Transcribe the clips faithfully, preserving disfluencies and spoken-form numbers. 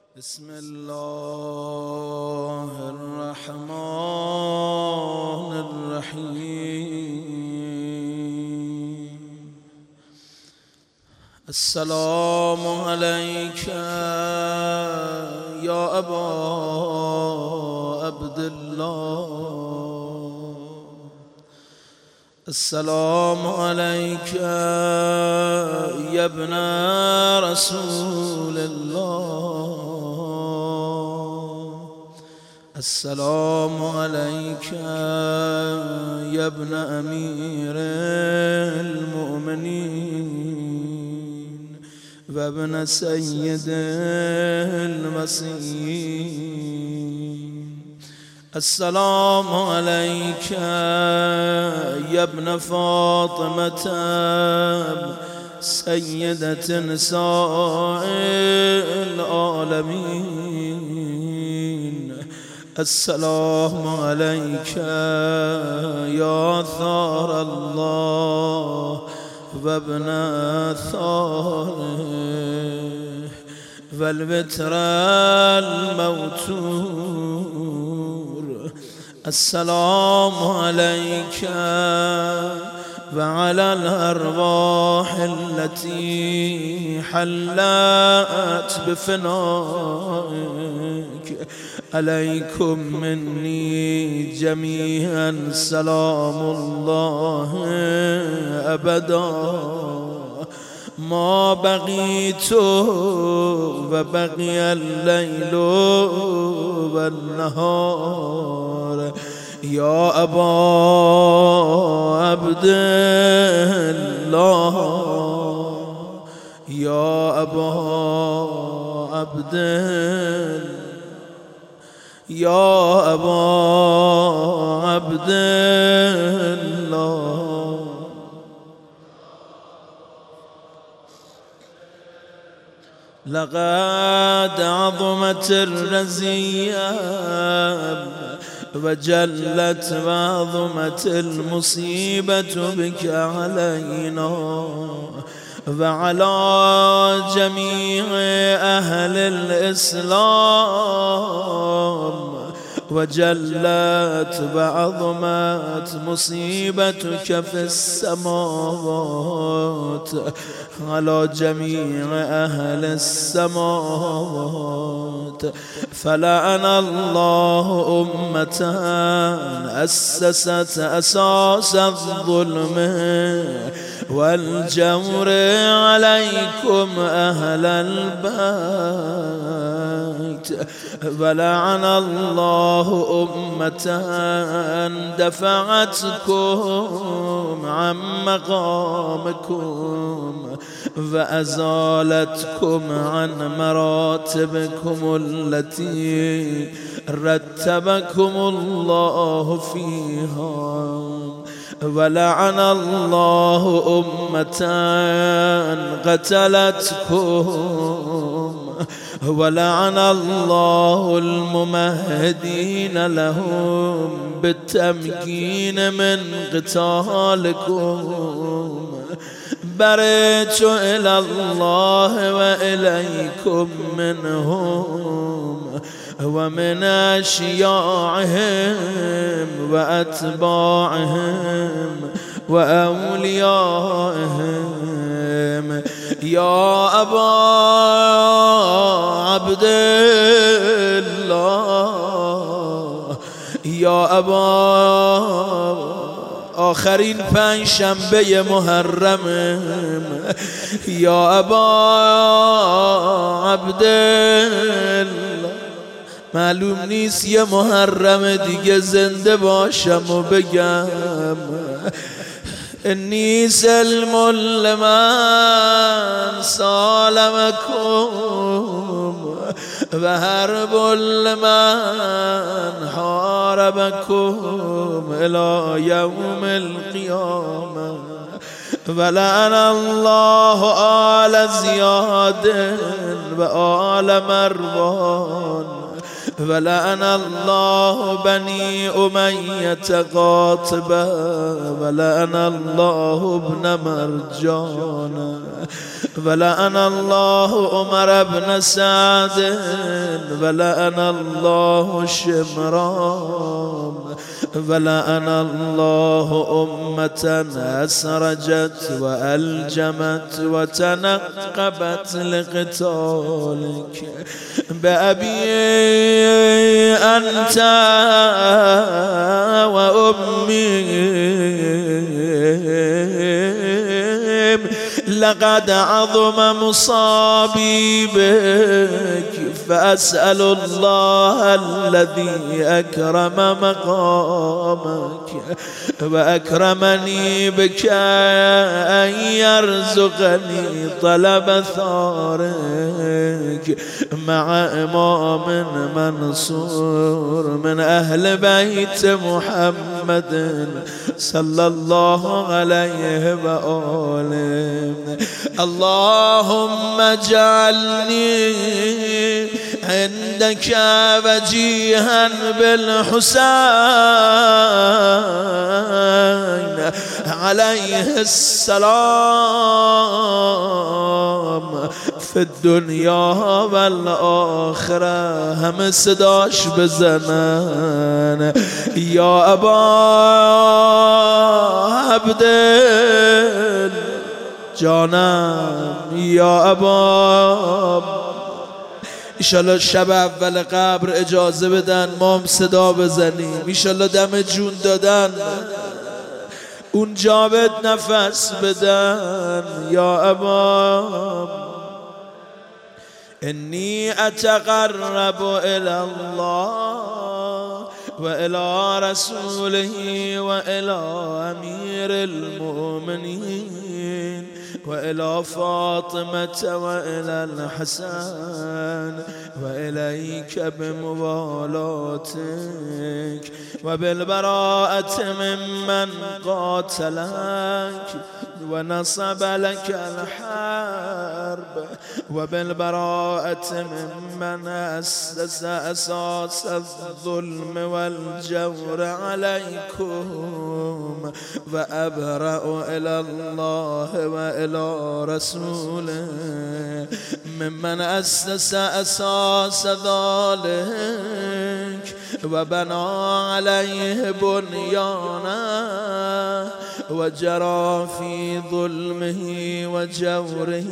بسم الله الرحمن الرحيم. السلام عليك يا أبا عبد الله، السلام عليك يا ابن رسول الله، السلام عليك يا ابن أمير المؤمنين وابن سيد المسيحين، السلام عليك يا ابن فاطمة سيدة نساء العالمين، السلام عليك يا ثار الله وابن ثاره والبتر الموتور، السلام عليك وعلى الأرواح التي حلت بفنائك، عليكم مني جميعا سلام الله أبدا ما بقيت وبقي الليل والنهار، يا أبا عبد الله، يا أبا عبد الله، يا أبا عبد الله. لقد عظمت الرزية وجلت وعظمت المصيبة بك علينا وعلى جميع أهل الإسلام، وجلت وعظمت مصيبتك في السماوات على جميع أهل السماوات، فلعن الله أمة أسست أساس الظلم والجور عليكم أهل البيت، ولعن الله أمة دفعتكم عن مقامكم وأزالتكم عن مراتبكم التي رتبكم الله فيها، ولعن الله أمة قتلتكم، ولعن الله الممهدين لهم بالتمكين من قتالكم، برئت إلى الله وإليكم منهم ومن أشياعهم وأتباعهم وأوليائهم، يا أبا عبد الله، يا أبا آخرین پنج شنبه محرم، یا ابا عبدالله، معلوم نیست یه محرم دیگه زنده باشم و بگم انی سلم لمن سالمکم و حرب لمن حاربكم إلى يوم القيامة، ولعن الله آل زياد وآل مروان، ولعن الله بني أمية قاطبة، ولعن الله ابن مرجان، ولعن الله عمر بن سعد ولعن الله شمران ولعن الله أمة أسرجت وألجمت وتنقبت لقتالك بأبي أنت وأمي لقد عظم مصابي بك فأسأل الله الذي أكرم مقامك وأكرمني بك أن يرزقني طلب ثارك مع إمام منصور من أهل بيت محمد صلى الله عليه وآله. اللهم اجعلني عندك وجيها بالحسين عليه السلام في الدنيا والآخرة. هم صداش بزنن يا أبا عبد جانم یا ابا. ایشالله شب اول قبر اجازه بدن ما هم صدا بزنیم. ایشالله دم جون دادن اون جاوید نفس بدن یا ابا. انی اتقرب الى الله و الى رسوله و الى امیر المؤمنین و الى فاطمة و الى الحسن و الیک بموالاتک و بالبراءة ممن قاتلک و نصب لك الحرب و بالبراءة ممن أسس أساس الظلم والجور عليكم و أبرأ إلى الله و إلى رسوله ممن أسس أساس ذلك و بنا عليه بنيانه و جرى في ظلمه و جوره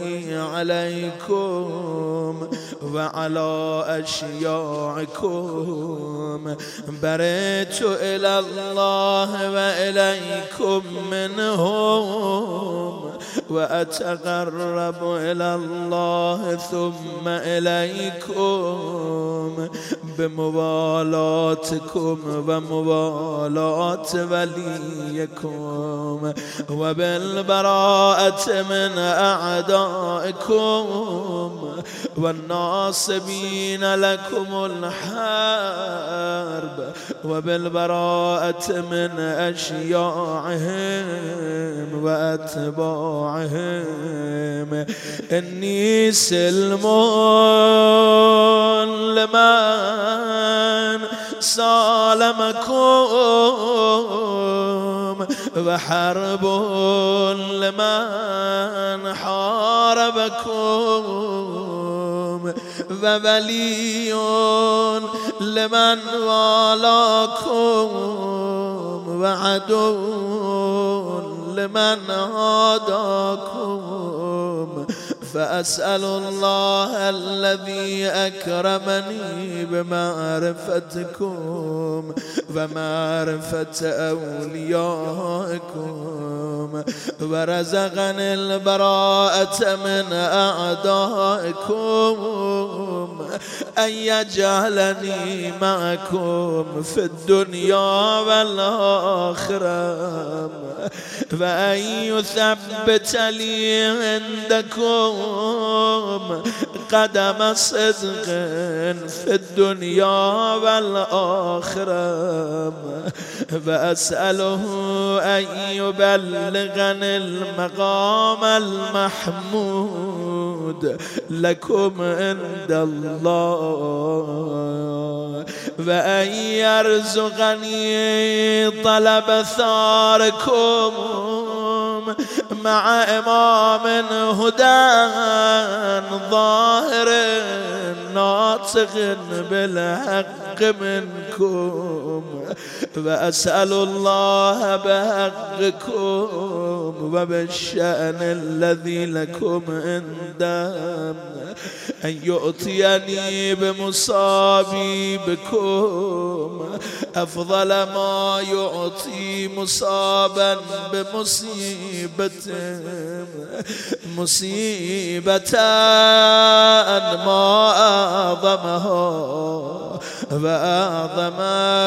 عليكم و على أشياعكم. برئت إلى الله و إليكم منهم و أتقرب إلى الله ثم إليكم بموالاتكم و موالات وليكم و بالبراءة من أعدائكم والناصبين لكم الحرب و بالبراءة من أشياعهم و أتباعهم. إني سلم لمن سالمكم و حرب لمن حاربكم و ولی لمن والاكم و عدو لمن عاداكم. فأسأل الله الذي أكرمني بمعرفتكم ومعرفة أوليائكم ورزقني البراءة من أعدائكم أن يجعلني معكم في الدنيا والآخرة وأن يثبت لي عندكم قدم صدق في الدنيا والآخرة وأسأله أن يبلغني المقام المحمود لكم عند الله وأن يرزقني طلب ثاركم مع إمام هدى ظاهر ناطق بالحق منكم وأسأل الله بحقكم وبالشأن الذي لكم عندهم أن يؤتيني بمصابي بكم أفضل ما يعطي مصابا بمصيبة مصيبة ما أعظمها وأعظم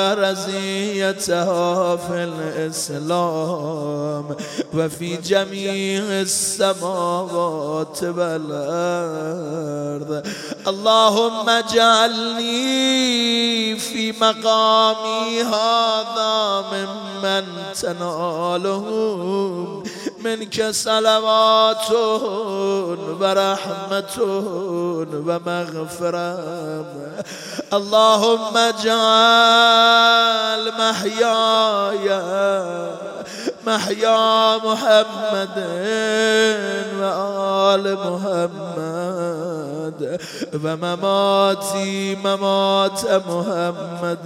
رزيتها في الإسلام وفي جميع السماوات والأرض. اللهم اجعلني في مقامي هذا ممن تناله منك صلوات ورحمة ومغفرة. اللهم اجعل محياي محيا محمد وآل محمد ومماتي ممات محمد.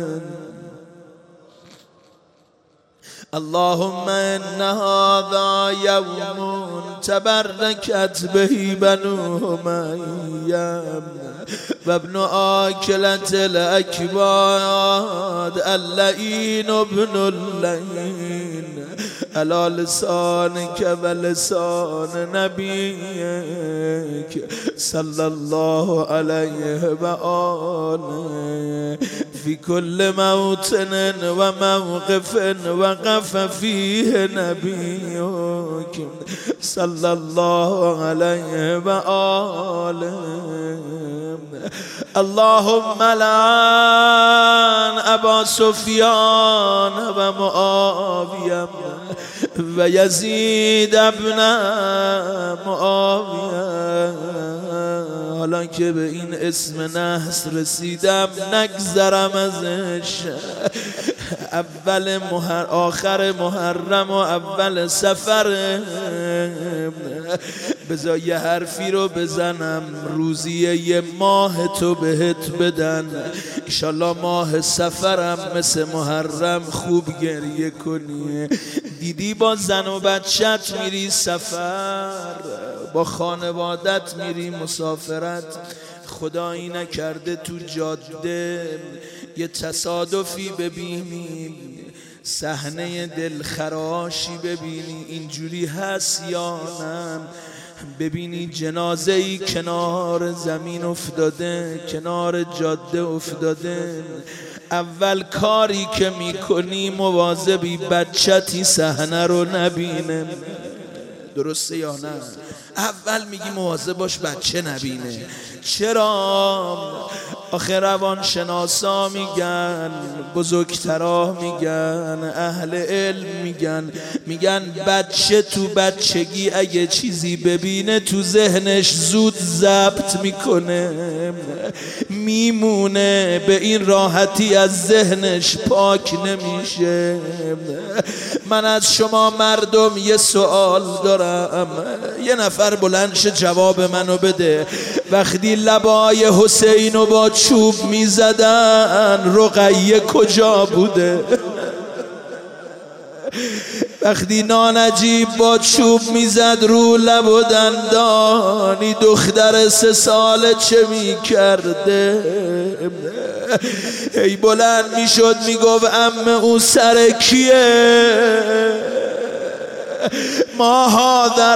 اللهم إن هذا يوم تبركت به بنو أمية وابن آكلة الأكباد اللئين ابن اللئين على لسانك ولسان نبيك صلى الله عليه وآله في كل موطن وموقف وقف فيه نبيك صلى الله عليه وآله. اللهم لعن أبا سفيان ومعاوية ويزيد ابن معاویه. حالا که به این اسم نحس رسیدم نگذرم ازش. اول محر آخر محرم و اول سفر بذار یه حرفی رو بزنم روزیه یه ماه تو بهت بدن انشالله ماه سفرم مثل محرم خوب گریه کنی. دیدی با زن و بچت میری سفر با خانوادت میری مسافرت خدایی نکرده تو جاده یه تصادفی ببینی صحنه دلخراشی ببینی اینجوری هست یا نه ببینی جنازه‌ای کنار زمین افتاده کنار جاده افتاده اول کاری که میکنی مواظبی بچتی صحنه رو نبینه. درسته یا نه؟ اول میگی مواظب باش بچه نبینه. چرا؟ آخه روان شناسا میگن بزرگترا میگن اهل علم میگن میگن بچه تو بچگی اگه چیزی ببینه تو ذهنش زود ضبط میکنه میمونه به این راحتی از ذهنش پاک نمیشه. من از شما مردم یه سوال دارم یه نفر بلند شه جواب منو بده. وقتی لبای حسینو با چوب میزدن رقیه کجا بوده؟ وقتی نانجیب با چوب میزد رو لب و دندانی دختر سه ساله چه میکرده؟ ای بلند میشد میگفت عمه او سر کیه؟ ما هذا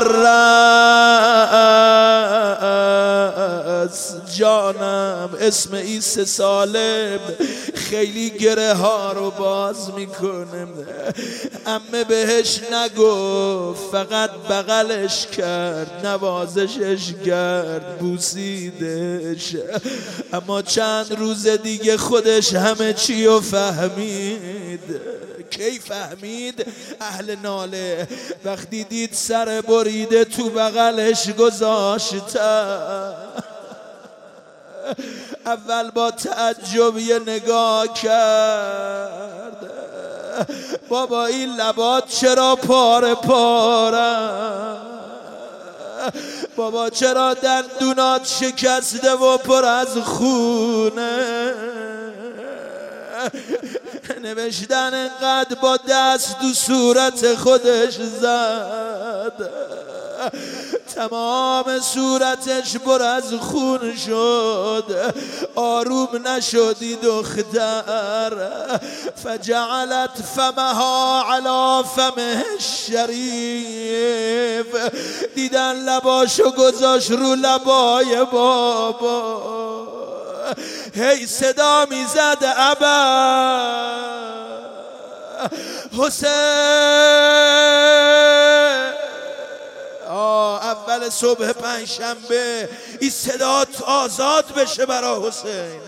الرأس جانم اسم این سه ساله خیلی گره ها رو باز میکنه. عمه بهش نگفت فقط بغلش کرد نوازشش کرد بوسیدش اما چند روز دیگه خودش همه چی رو فهمید. کی فهمید؟ اهل ناله وقتی دید سر بریده تو بغلش گذاشت اول با تعجب یه نگاه کرد بابا این لبات چرا پاره پاره، بابا چرا دندونات شکسته و پر از خونه، نوشتن انقدر با دست تو صورت خودش زد، تمام صورتش پر از خون شد، آروم نشدی دختر. فجعلت فمها علی فمه الشریف، دیدن لباشو گذاشت رو لبای بابا، هی صدا میزد ابا حسین. آه اول صبح پنجشنبه این صدا آزاد بشه برا حسین.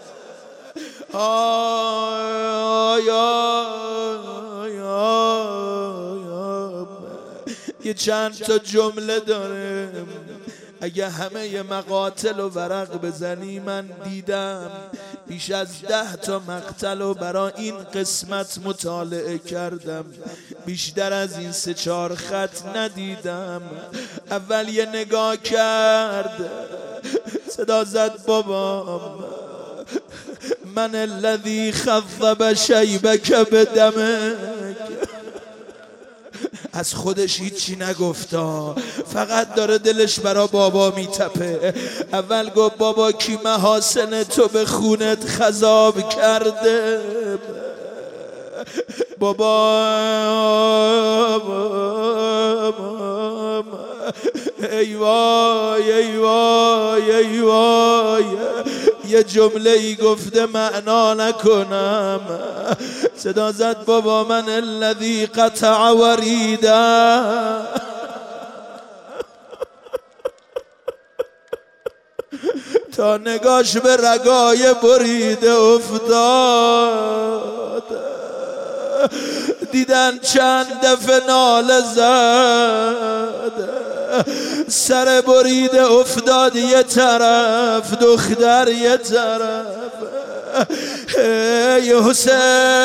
آه یا یا یا یه چند تا جمله داره، اگه همه ی مقاتل و ورق بزنی، من دیدم بیش از ده تا مقتل و برای این قسمت مطالعه کردم، بیشتر از این سه چهار خط ندیدم. اول یه نگاه کرد، صدا زد بابا من الذی خضب شیبک بدمک. از خودش هیچی نگفتا، فقط داره دلش برا بابا میتپه. اول گفت بابا کی محاسن تو به خونت خضاب کرده. بابا ای وای ای وای ای وای، یه جمله ای گفته معنا نکنم. صدا زد بابا من الذی قطع وریده. تا نگاش به رگای بریده افتاد، دیدن چند دفعه ناله زد، سر بریده افتاد یه طرف، دختر یه طرف. ای حسین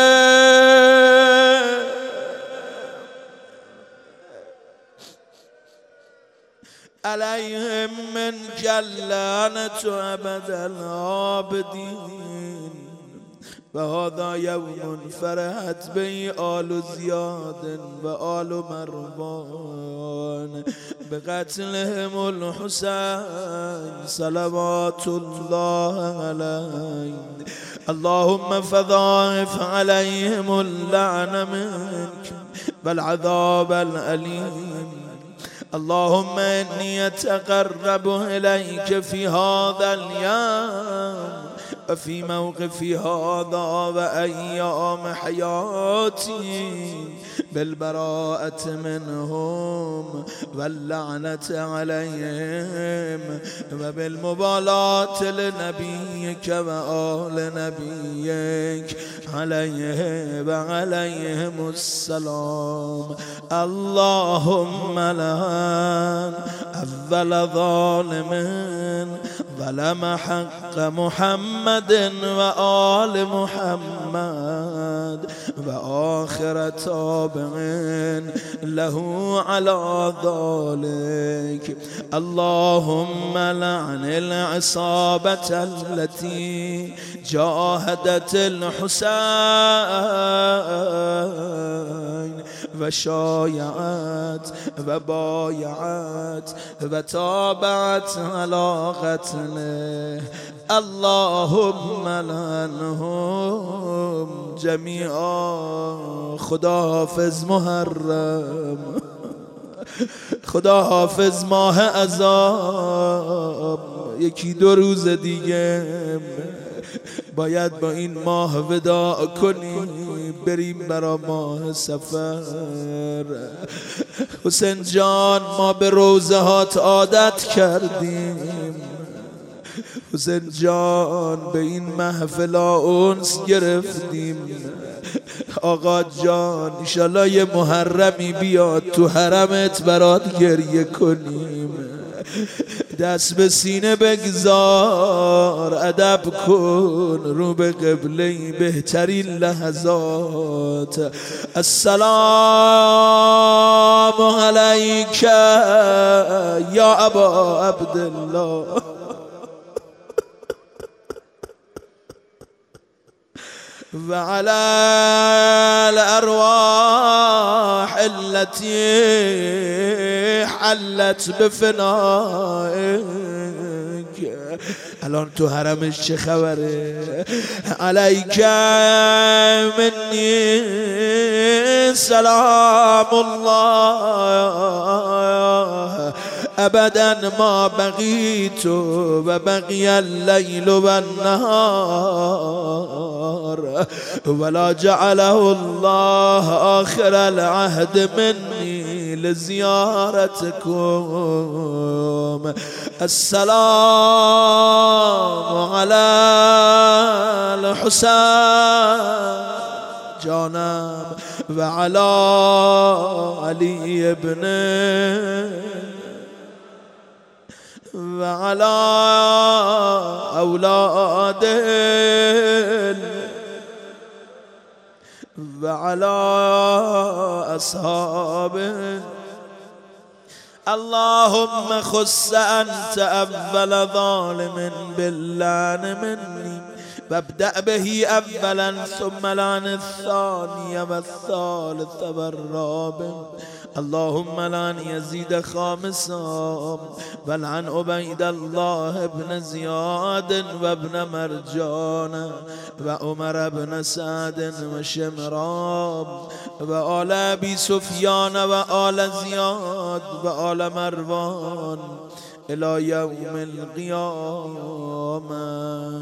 علیهم من لعنة ابد العابدین. و هذا یوم فرحت به آل زیاد و آل مروان بقتلهم الحسین صلوات الله علیه. اللهم فضاعف عليهم اللعن منك والعذاب الأليم. اللهم إني أتقرب إليك في هذا اليوم وفي موقفي هذا وأيام حياتي بالبراءة منهم واللعنة عليهم وبالمبالاة لنبيك وآل نبيك عليه وعليهم السلام. اللهم لعن أول ظالم ظلم حق محمد وآل محمد وآخر تابع له على ذلك. اللهم لعن العصابة التي جاهدت الحسين وشايعت وبايعت وتابعت على قتله. اللهم لعنهم جميعا. خدا حافظ محرم، خدا حافظ ماه عذاب. یکی دو روز دیگه باید با این ماه وداع کنیم، بریم برا ماه سفر. حسین جان ما به روزه هات عادت کردیم، حسین جان به این محفلا انس گرفتیم. آقا جان انشالله یه محرمی بیاد تو حرمت برات گریه کنیم. دست به سینه بگذار، ادب کن رو به قبله بهترین لحظات. السلام علیک یا ابا عبدالله و علی الارواح التي حلت بفنائك. الان تو حرمش چه خبره؟ علیک منی سلام الله ابدا ما بقیت و بقی اللیل و النهار ولا جعله الله آخر العهد منی لزیارتكم. السلام علی الحسین جانم و علی علی ابن و علی اولاد و علی اصحاب. اللهم خص انت اول ظالم باللعن مني وابدأ به اولا ثم لعن الثاني والثالث والرابع. اللهم لعن يزيد خامسا ولعن عبيد الله بن زياد وابن مرجان وعمر بن سعد وشمران وآل أبي سفيان وآل زياد وآل مروان إلى يوم القيامة.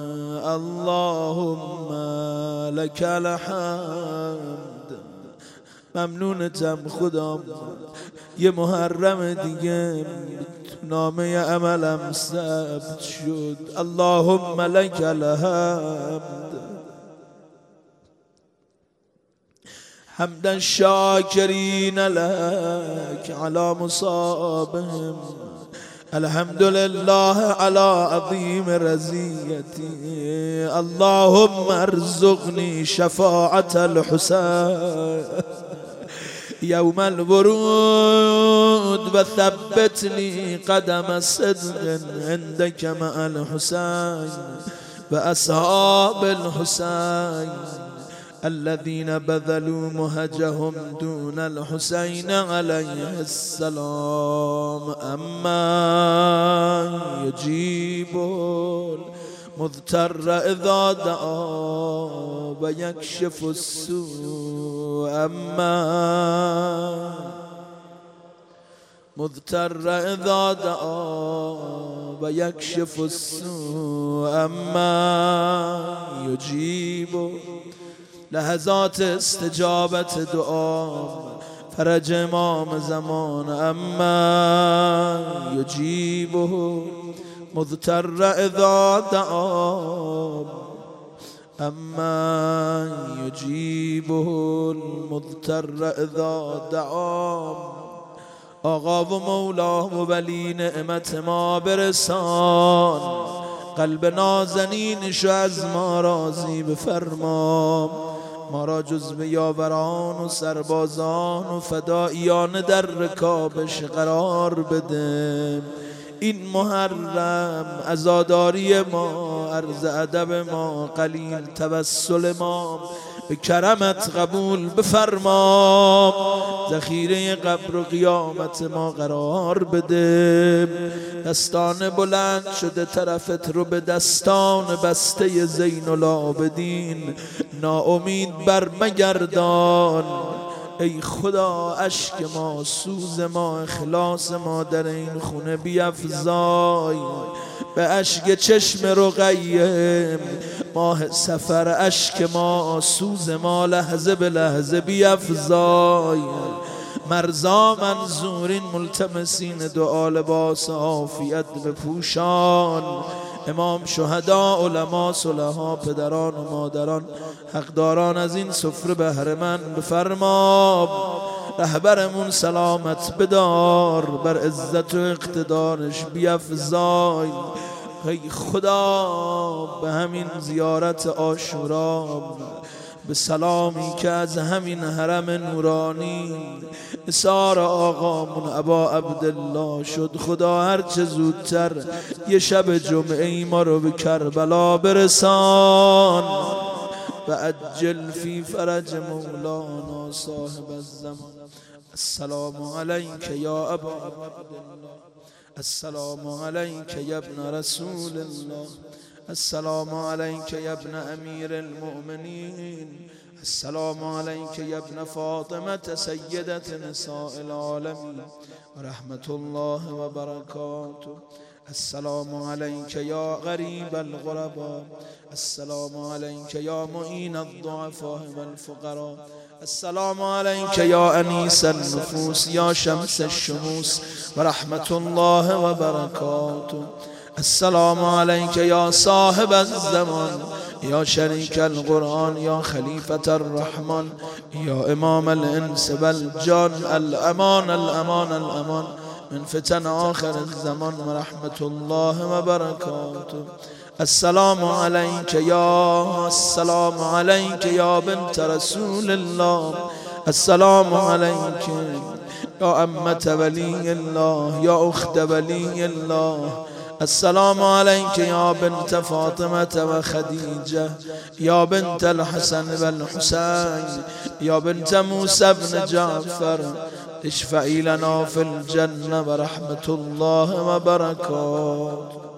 اللهم لك الحمد. ممنونتم خدا، یه محرم دیگه نامه عملم ثبت شد. اللهم لك الحمد حمد الشاكرين لك على مصابهم. الحمد لله على عظيم رزيتي. اللهم ارزقني شفاعة الحسين يوم الورود وثبتني قدم صدق عندك مع الحسين وأصحاب الحسين الذين بذلوا مهجهم دون الحسين عليه السلام. أما يجيب المضطر إذا دعا ويكشف السوء. أما مضطر إذا دعا ويكشف السوء. أما يجيب لحظات استجابت دعا فرج امام زمان. اما یجیبه مضطر اذا دعا. اما یجیبه المضطر اذا دعا. آقا و مولا و ولی نعمت ما برسان، قلب نازنینشو از ما راضی بفرما. ما را جزو یاوران و سربازان و فداییان در رکابش قرار بده. این محرم عزاداری ما، عرض ادب ما، قلیل توسل ما به کرمت قبول بفرما. ذخیره قبر و قیامت ما قرار بده. دستان بلند شده طرفت رو به دستان بسته زین العابدین ناامید بر مگردان. ای خدا اشک ما، سوز ما، اخلاص ما در این خونه بیفزای. به اشک چشم رقیه ماه سفر اشک ما، سوز ما لحظه به لحظه بیفزای. مرزا منظورین ملتمسین دعا لباس عافیت بپوشان. امام شهدا، علما، صلحا، پدران و مادران، حقداران از این سفره بهره مند بفرما. رهبرمون سلامت بدار، بر عزت و اقتدارش بیفزای. ای خدا به همین زیارت عاشورا، به سلامی که از همین حرم نورانی اثار آقامون ابا عبدالله شد، خدا هرچه زودتر یه شب جمعه ای ما رو به کربلا برسان و عجل فی فرج مولانا صاحب الزمان. السلام علیک یا ابا عبدالله، السلام علیک یا ابن رسول الله، السلام علیک یا ابن امیر المؤمنین، السلام علیک یا ابن فاطمة سیدة نساء العالمین و رحمت الله و برکاته. السلام علیک یا غریب الغرباء، السلام علیک یا معین الضعفاء والفقراء، السلام علیک یا انیس النفوس یا شمس الشموس و رحمت الله و برکاته. السلام علیک یا صاحب الزمان، یا شریک القرآن، یا خلیفة الرحمن، یا امام الانس والجان، الامان الامان الامان من فتن آخر الزمان و رحمت الله و برکاته. السلام علیک یا السلام علیک یا بنت رسول الله، السلام علیک یا امت ولی الله، یا اخت ولی الله، السلام علیک یا بنت فاطمة و خدیجه، یا بنت الحسن و الحسین، یا بنت موسی بن جعفر، اشفعی لنا فی الجنه و رحمت الله و برکاته.